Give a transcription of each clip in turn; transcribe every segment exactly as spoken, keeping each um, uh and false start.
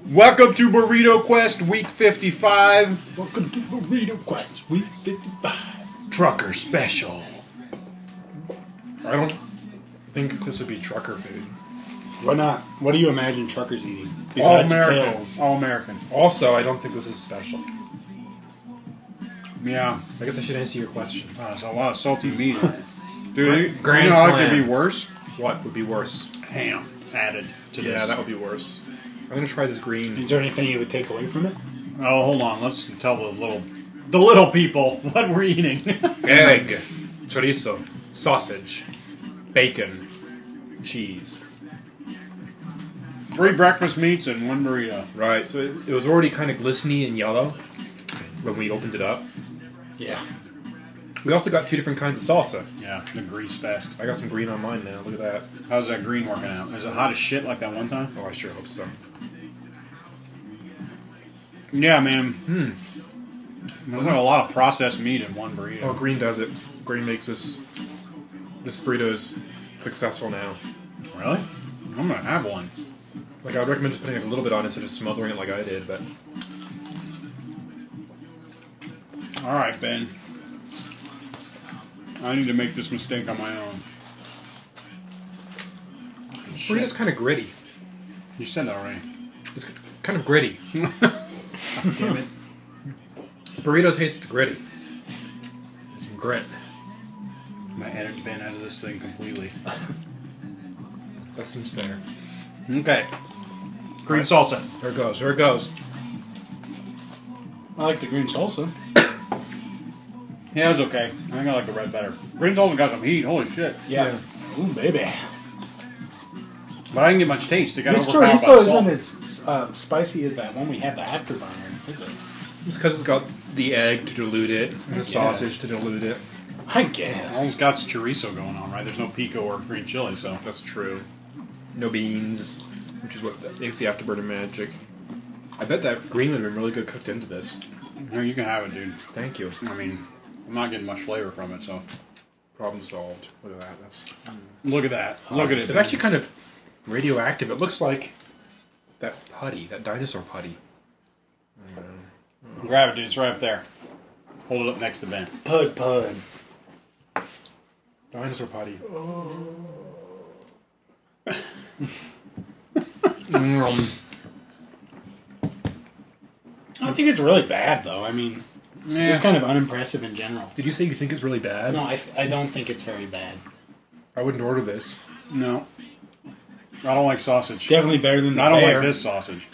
Welcome to Burrito Quest Week fifty-five. Welcome to Burrito Quest Week fifty-five. Trucker Special. I don't think this would be trucker food. Why not? What do you imagine truckers eating? All Besides American. pills? All American. Also, I don't think this is special. Yeah. I guess I should answer your question. Oh, there's a lot of salty meat in it. Dude, Grand you know how it could Slam. be worse? What would be worse? Ham added to Yeah, this. that would be worse. I'm gonna try this green. Is there anything you would take away from it? Oh, hold on. Let's tell the little, the little people what we're eating. Egg, chorizo, sausage, bacon, cheese. Three breakfast meats and one burrito. Right, so it, it was already kind of glistening and yellow when we opened it up. Yeah. We also got two different kinds of salsa. Yeah, the grease fest. I got some green on mine now. Look at that. How's that green working out? Is it hot as shit like that one time? Oh, I sure hope so. Yeah, man. Hmm. There's like a lot of processed meat in one burrito. Oh, green does it. Green makes this this burrito's successful now. Really? I'm gonna have one. Like, I would recommend just putting like, a little bit on instead of smothering it like I did, but... Alright, Ben. I need to make this mistake on my own. Burrito's kind of gritty. You said that already. It's kind of gritty. Damn it. This burrito tastes gritty. Some grit. I'm gonna edit Ben out of this thing completely. That seems fair. Okay. Green salsa. There it goes. There it goes. I like the green salsa. Yeah, it was okay. I think I like the red better. Green salsa got some heat. Holy shit. Yeah. Ooh, baby. But I didn't get much taste. It got This overpowered by chorizo salt. isn't as uh, spicy as that one we had the afterburner, is it? It's because it's got the egg to dilute it and the Yes. sausage to dilute it. I All guess. it's got is chorizo going on, right? There's no pico or green chili, so. That's true. No beans, which is what makes the afterburner magic. I bet that green would have been really good cooked into this. Here, you can have it, dude. Thank you. I mean, I'm not getting much flavor from it, so. Problem solved. Look at that. That's. Look at that. Look at it. It's actually kind of radioactive. It looks like that putty, that dinosaur putty. Grab it, dude. It's right up there. Hold it up next to Ben. Pud pud. Dinosaur putty. I don't think it's really bad, though. I mean, Yeah. it's just kind of unimpressive in general. Did you say you think it's really bad? No, I, I don't think it's very bad. I wouldn't order this. No. I don't like sausage. Definitely better than the I don't bear. like this sausage.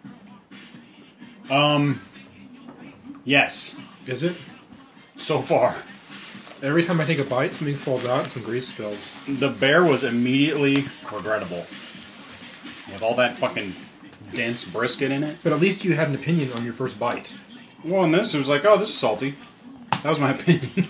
Um. Yes. Is it? So far. Every time I take a bite, something falls out and some grease spills. The bear was immediately regrettable. With all that fucking dense brisket in it. But at least you had an opinion on your first bite. Well, in this, it was like, oh, this is salty. That was my opinion.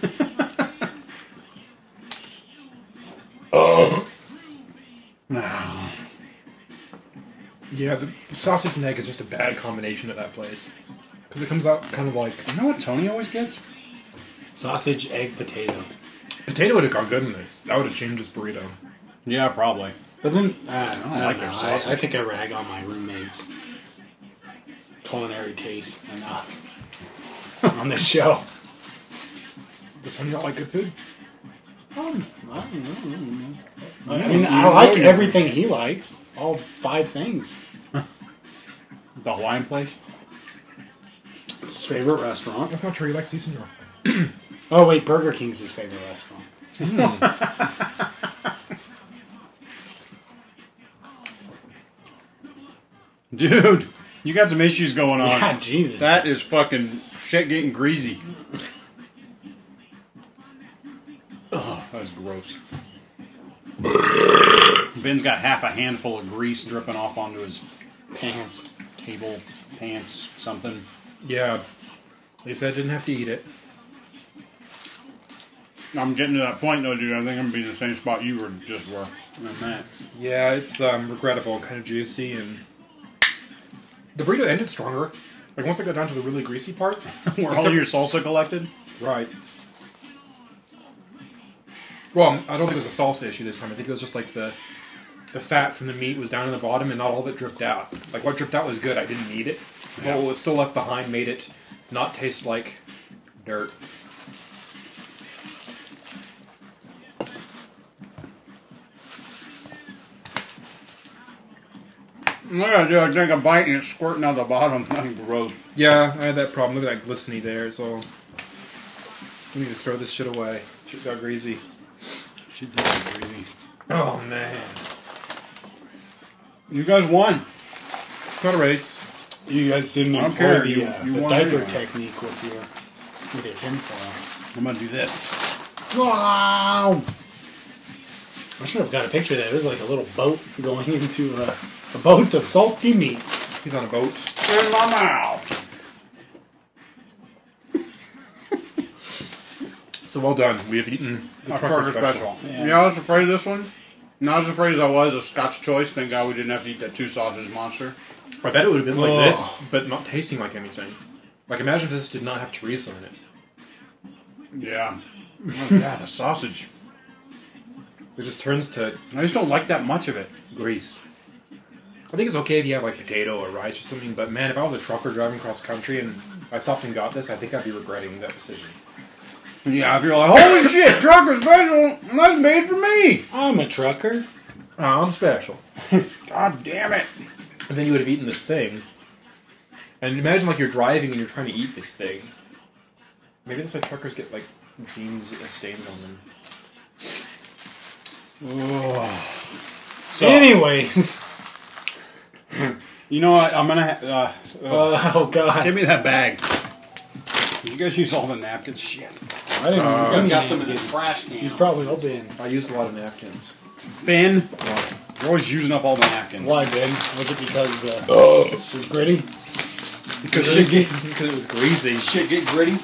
Oh. No. Yeah, the sausage and egg is just a bad combination at that place. Because it comes out kind of like... You know what Tony always gets? Sausage, egg, potato. Potato would have gone good in this. That would have changed this burrito. Yeah, probably. But then, uh, I don't, like know. their I, sausage. I think I rag on my roommates' culinary taste enough on this show. This one you don't like good food? Um, I don't know. I mean, I like everything he likes. All five things. The Hawaiian place? It's his favorite restaurant. That's not true. He likes Eastern. Oh, wait, Burger King's his favorite restaurant. Dude, you got some issues going on. Yeah, Jesus. That is fucking shit getting greasy. Oh, that was gross. Ben's got half a handful of grease dripping off onto his Pants. table, pants, something. Yeah. At least I didn't have to eat it. I'm getting to that point though, dude. I think I'm gonna be in the same spot you were just were. On that. Yeah, it's um, regrettable and kind of juicy, and the burrito ended stronger. Like once I got down to the really greasy part, Where all except- your salsa collected? right. Well, I don't think it was a salsa issue this time. I think it was just like the the fat from the meat was down in the bottom and not all of it dripped out. Like what dripped out was good. I didn't need it. Yeah. What was still left behind made it not taste like dirt. Yeah, dude, I take a bite and it's squirting out the bottom. Nothing gross. Yeah, I had that problem. Look at that glistening there. So I need to throw this shit away. Shit got greasy. Shit did get greasy. Oh man, You guys won. it's not a race. You guys didn't I don't employ care. the, You- uh, you the won diaper anyway. technique with your with your tinfoil. I'm gonna do this. Wow! I should have got a picture of that. It was like a little boat going into a, a boat of salty meats. He's on a boat. In my mouth. So well done. We have eaten the A trucker, trucker special. special. Yeah. Yeah. I was afraid of this one. Not as afraid as I was of Scotch Choice. Thank God we didn't have to eat that two sausage monster. I bet it would have been like Ugh. this, but not tasting like anything. Like imagine if this did not have chorizo in it. Yeah. Oh, yeah, the sausage. It just turns to I just don't like that much of it. grease. I think it's okay if you have like potato or rice or something, but man, if I was a trucker driving cross country and I stopped and got this, I think I'd be regretting that decision. Yeah, if you're like, holy shit, trucker special, that's made for me. I'm a trucker. Oh, I'm special. God damn it. And then you would have eaten this thing. And imagine like you're driving and you're trying to eat this thing. Maybe that's why truckers get like beans and stains on them. So, Anyways. you know what? I'm gonna. Ha- uh, uh, Oh, God. give me that bag. You guys use all the napkins. Shit. I didn't Uh, use I've any got some in the napkins. trash can. He's probably all been. I used a lot of napkins. Ben, you're always using up all the napkins. Why, Ben? Was it because the oh. it was gritty? Because shit get, Because it was greasy. shit get gritty.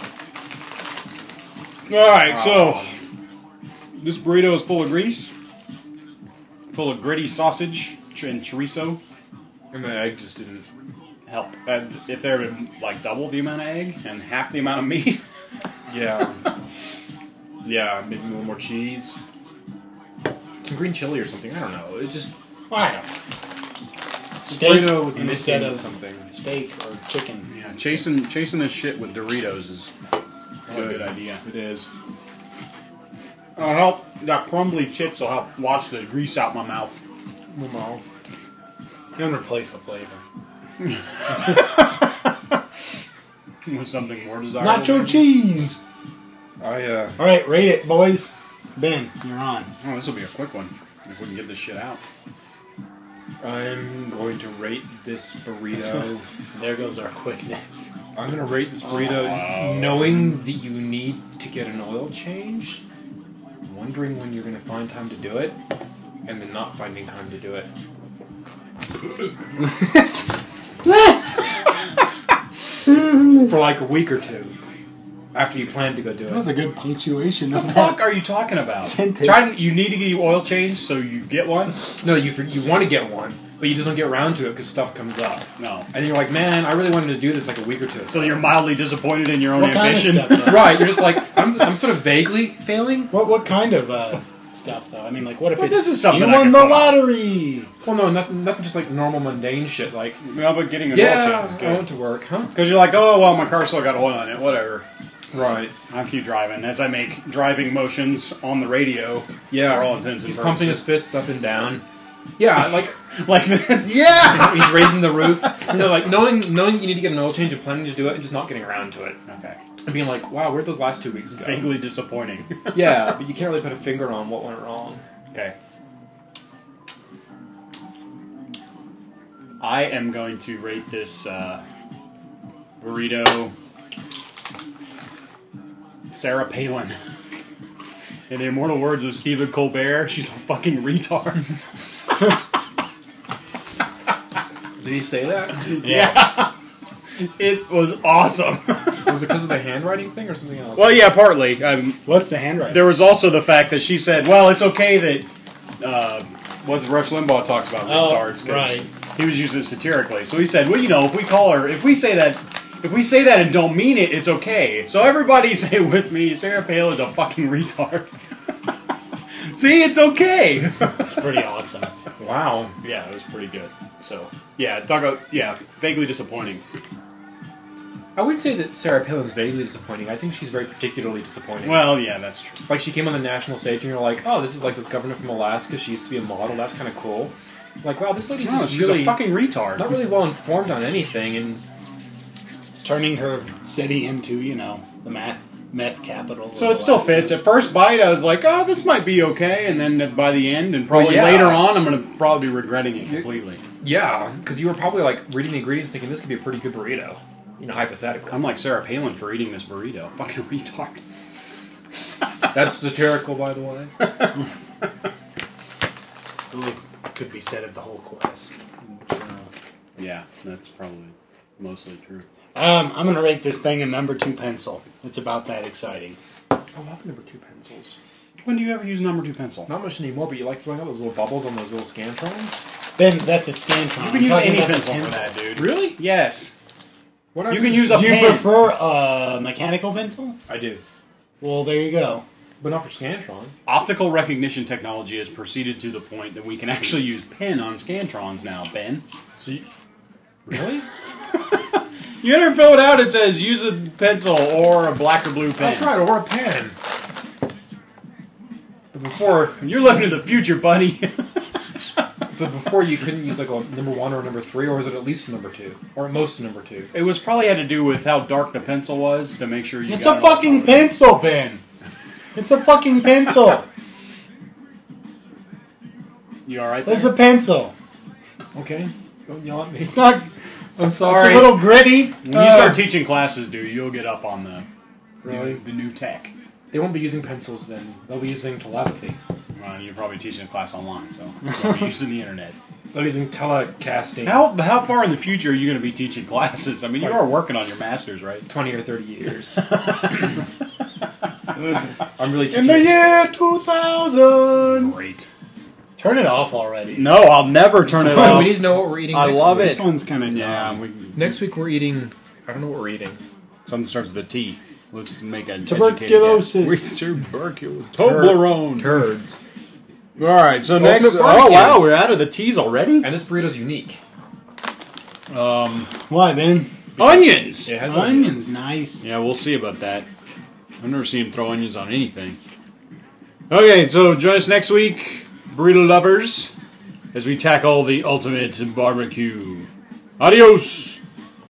Alright, so. This burrito is full of grease. Full of gritty sausage and chorizo. And the egg just didn't. Help. Uh, if there had been like double the amount of egg and half the amount of meat. Yeah. Yeah, maybe a little more cheese. Some green chili or something. I don't know. It just. I don't know. The Steak burrito was instead missing of something. steak or chicken. Yeah, chasing chasing this shit with Doritos is a good idea. It is. It'll help. That crumbly chips will help wash the grease out my mouth. Well, And replace the flavor. With something more desirable. Nacho cheese! I, uh. Alright, rate it, boys. Ben, you're on. Oh, this will be a quick one. If we can get this shit out. I'm going to rate this burrito. There goes our quickness. I'm going to rate this burrito Oh. knowing that you need to get an oil change, wondering when you're going to find time to do it, and then not finding time to do it. For like a week or two after you plan to go do That was it. a good punctuation What of the that. fuck are you talking about? Sentence. Trying, you need to get your oil changed so you get one? No, you you want to get one, but you just don't get around to it because stuff comes up. No. And then you're like, man, I really wanted to do this like a week or two ago. So you're mildly disappointed in your own What kind of ambition? stuff, though? Right, you're just like, I'm, I'm sort of vaguely failing. What what kind of uh, stuff though? I mean, like, what if Well, it's this is something you I won can the pull off. lottery? Well, no, nothing, nothing just like normal mundane shit like, No, but getting an oil yeah, change is I good. went to work, huh? Because you're like, oh, well, my car still got oil in it, whatever. Right. I'll keep driving as I make driving motions on the radio. Yeah. For all intents and He's pumping his purposes. fists up and down. Yeah, like Like this. Yeah! he's raising the roof. No, like knowing knowing you need to get an oil change and planning to do it and just not getting around to it. Okay. And being like, wow, where'd those last two weeks go? Vaguely disappointing. Yeah, but you can't really put a finger on what went wrong. Okay. I am going to rate this uh, burrito Sarah Palin. In the immortal words of Stephen Colbert, she's a fucking retard. Did he say that? Yeah. It was awesome. Was it because of the handwriting thing or something else? Well, yeah, partly. Um, What's the handwriting? there was also the fact that she said, well, it's okay that uh, what Rush Limbaugh talks about Oh, retards, because right. he was using it satirically. So he said, well, you know, if we call her, if we say that, if we say that and don't mean it, it's okay. So everybody say with me, Sarah Palin is a fucking retard. See, it's okay. It's pretty awesome. Wow. Yeah, it was pretty good. So, yeah, talk about, yeah, vaguely disappointing. I wouldn't say that Sarah Palin's vaguely disappointing. I think she's very particularly disappointing. Well, yeah, that's true. Like, she came on the national stage and you're like, oh, this is like this governor from Alaska. She used to be a model. That's kind of cool. Like, wow, this lady's No, just she's really a fucking retard. not really well informed on anything. And Turning her city into, you know, the math meth capital. So of it still Alaska. fits. At first bite, I was like, oh, this might be okay. And then by the end, and probably Well, yeah. later on, I'm going to probably be regretting it completely. yeah, because you were probably like reading the ingredients thinking this could be a pretty good burrito. You know, hypothetically. I'm like Sarah Palin for eating this burrito. Fucking retard. That's satirical, by the way. Really could be said of the whole quest. Yeah, that's probably mostly true. Um, I'm gonna rate this thing a number two pencil. It's about that exciting. I love number two pencils. When do you ever use number two pencil? Not much anymore, but you like throwing out those little bubbles on those little Scantrons? Then that's a Scantron. You can I'm use talking any about the pencil for that, dude. Really? Yes. What You are can these- use a Do you pen. prefer a mechanical pencil? I do. Well, there you go. But not for Scantron. Optical recognition technology has proceeded to the point that we can actually use pen on Scantrons now, Ben. So you... Really? You enter fill it out, it says use a pencil or a black or blue pen. That's right, or a pen. But before, You're living in the future, buddy. but before you couldn't use like a number one or a number three, or was it at least a number two? Or at most a number two? It was probably had to do with how dark the pencil was to make sure you It's got a it all fucking covered. pencil, Ben. It's a fucking pencil. You alright there? There's a pencil. Okay. Don't yell at me. It's not. I'm It's sorry. a little gritty. When you Uh, start teaching classes, dude, you'll get up on the Really? the new tech. They won't be using pencils then. They'll be using telepathy. Well, you're probably teaching a class online, so you'll be using the internet. They'll be using telecasting. How how far in the future are you going to be teaching classes? I mean, you Like- are working on your masters, right? twenty or thirty years. I'm really in teaching. the year two thousand. Great. Turn it off already. No, I'll never turn it Come on, off. we need to know what we're eating I next love week. This one's kind of Yeah, dumb. we, Next week we're eating... I don't know what we're eating. something starts with a T. Let's make a Tuberculosis. Tuberculosis. Toblerone. Turds. All right, so Ultimate next. Oh barbecue. wow, we're out of the T's already. And this burrito's unique. Um, Why, Ben? onions. It has Onions, nice. Yeah, we'll see about that. I've never seen him throw onions on anything. Okay, so join us next week, burrito lovers, as we tackle the ultimate barbecue. Adios.